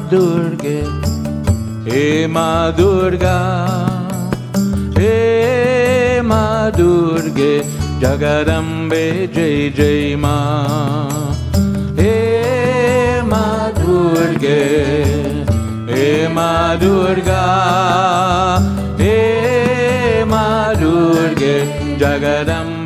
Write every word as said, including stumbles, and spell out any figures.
दुर्गे, हे माँ दुर्गा, हे माँ दुर्गे, जगदम्बे जय जय माँ। हे माँ दुर्गे, हे माँ दुर्गा, हे माँ दुर्गे, जगदम्बे